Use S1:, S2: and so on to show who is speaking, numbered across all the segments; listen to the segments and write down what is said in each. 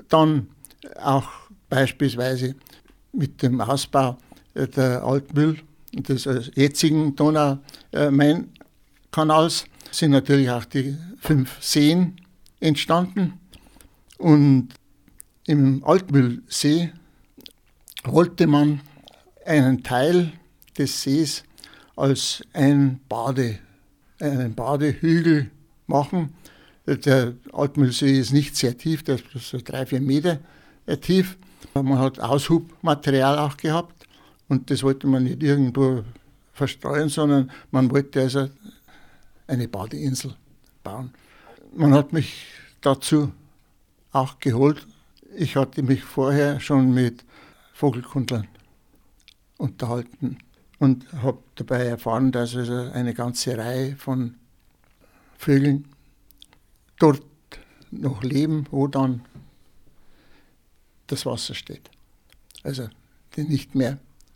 S1: Dann auch beispielsweise mit dem Ausbau der Altmühl, des jetzigen Donau-Main-Kanals, sind natürlich auch die 5 Seen entstanden. Und im Altmühlsee wollte man einen Teil des Sees als einen Badehügel machen. Der Altmühlsee ist nicht sehr tief, der ist so 3-4 Meter tief. Man hat Aushubmaterial auch gehabt und das wollte man nicht irgendwo verstreuen, sondern man wollte also eine Badeinsel bauen. Man hat mich dazu auch geholt. Ich hatte mich vorher schon mit Vogelkundlern unterhalten und habe dabei erfahren, dass also eine ganze Reihe von Vögeln dort noch leben, wo dann das Wasser steht. Also die nicht mehr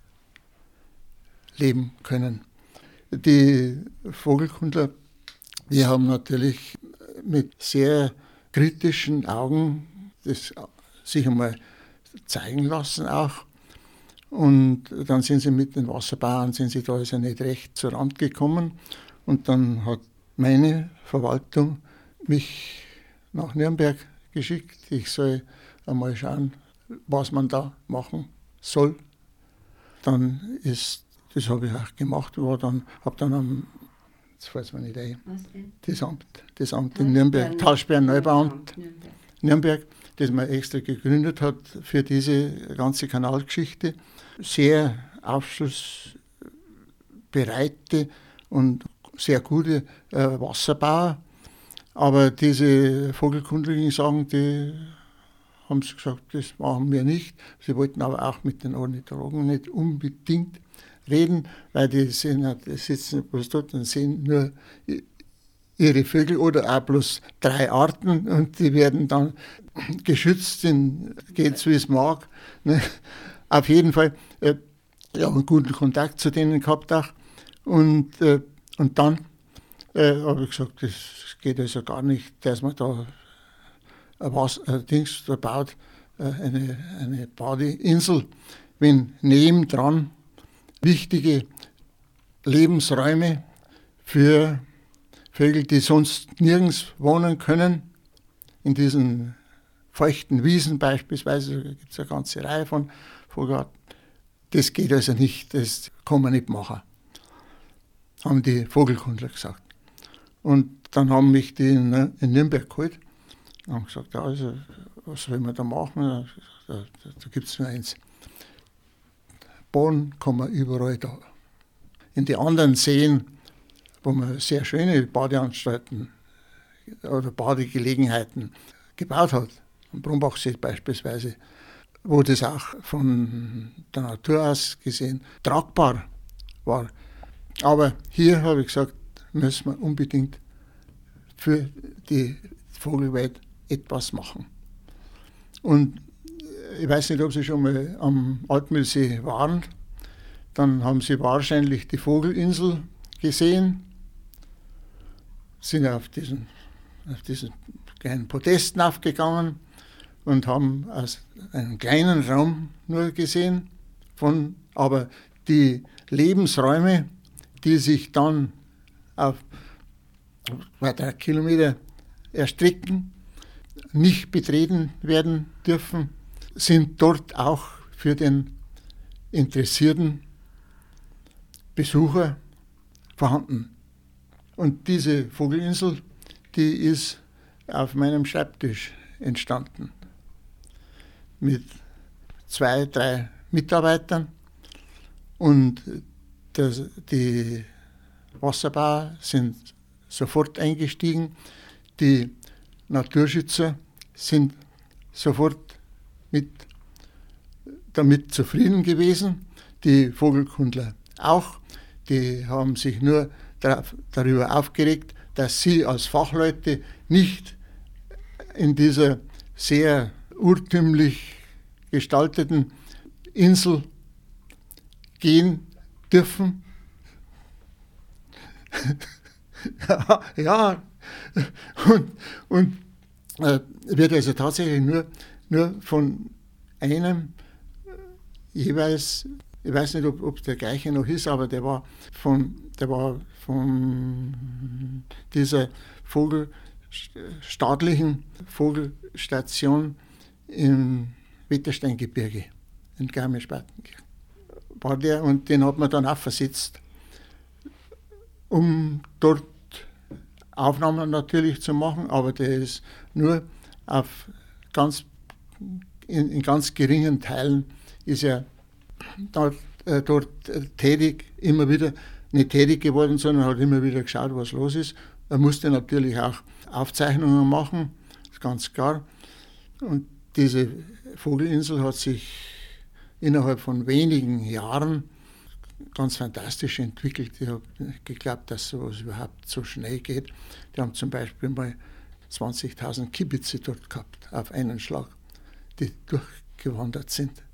S1: leben können. Die Vogelkundler, die haben natürlich mit sehr kritischen Augen das sich einmal zeigen lassen auch. Und dann sind sie mit den Wasserbauern, sind sie da also nicht recht zur Rand gekommen. Und dann hat meine Verwaltung mich nach Nürnberg geschickt. Ich soll einmal schauen, was man da machen soll. Dann das habe ich auch gemacht, habe dann jetzt fällt es mir nicht ein, das Amt in Nürnberg, Talsperren-Neubauamt Nürnberg, das man extra gegründet hat für diese ganze Kanalgeschichte. Sehr aufschlussbereite und sehr gute Wasserbauer. Aber diese Vogelkundler sagen, die haben sie gesagt, das machen wir nicht. Sie wollten aber auch mit den Ornithologen nicht unbedingt reden, weil die sitzen bloß dort und sehen nur ihre Vögel oder auch bloß 3 Arten und die werden dann geschützt, geht's wie es mag. Ne? Auf jeden Fall, ich habe einen guten Kontakt zu denen gehabt auch. Und dann habe ich gesagt, das geht also gar nicht, dass man da Dings da baut, eine Badeinsel, wenn nebendran wichtige Lebensräume für Vögel, die sonst nirgends wohnen können, in diesen feuchten Wiesen beispielsweise, da gibt es eine ganze Reihe von Vogelarten. Das geht also nicht, das kann man nicht machen, haben die Vogelkundler gesagt. Und dann haben mich die in Nürnberg geholt und haben gesagt, ja, also, was soll man da machen? Da gibt es nur eins. Bauen kann man überall da. In die anderen Seen, wo man sehr schöne Badeanstalten oder Badegelegenheiten gebaut hat, am Brumbachsee beispielsweise, wo das auch von der Natur aus gesehen tragbar war. Aber hier habe ich gesagt, müssen wir unbedingt für die Vogelwelt etwas machen. Und ich weiß nicht, ob Sie schon mal am Altmühlsee waren, dann haben Sie wahrscheinlich die Vogelinsel gesehen, sind auf diesen kleinen Podest aufgegangen und haben aus einem kleinen Raum nur gesehen, aber die Lebensräume, die sich dann auf 2-3 Kilometer erstrecken, nicht betreten werden dürfen, sind dort auch für den interessierten Besucher vorhanden. Und diese Vogelinsel, die ist auf meinem Schreibtisch entstanden. Mit 2-3 Mitarbeitern. Und die Wasserbauer sind sofort eingestiegen. Die Naturschützer sind sofort damit zufrieden gewesen. Die Vogelkundler auch. Die haben sich nur darüber aufgeregt, dass sie als Fachleute nicht in dieser sehr urtümlich gestalteten Insel gehen dürfen. ja, und wird also tatsächlich nur nur von einem jeweils, ich weiß nicht, ob der gleiche noch ist, aber der war von dieser staatlichen Vogelstation im Wettersteingebirge in Garmisch-Partenkirchen. War der, und den hat man dann auch versetzt, um dort Aufnahmen natürlich zu machen, aber der ist nur in ganz geringen Teilen ist er dort tätig, immer wieder, nicht tätig geworden, sondern hat immer wieder geschaut, was los ist. Er musste natürlich auch Aufzeichnungen machen, ist ganz klar. Und diese Vogelinsel hat sich innerhalb von wenigen Jahren ganz fantastisch entwickelt. Ich habe nicht geglaubt, dass sowas überhaupt so schnell geht. Die haben zum Beispiel mal 20.000 Kiebitze dort gehabt, auf einen Schlag, die durchgewandert sind.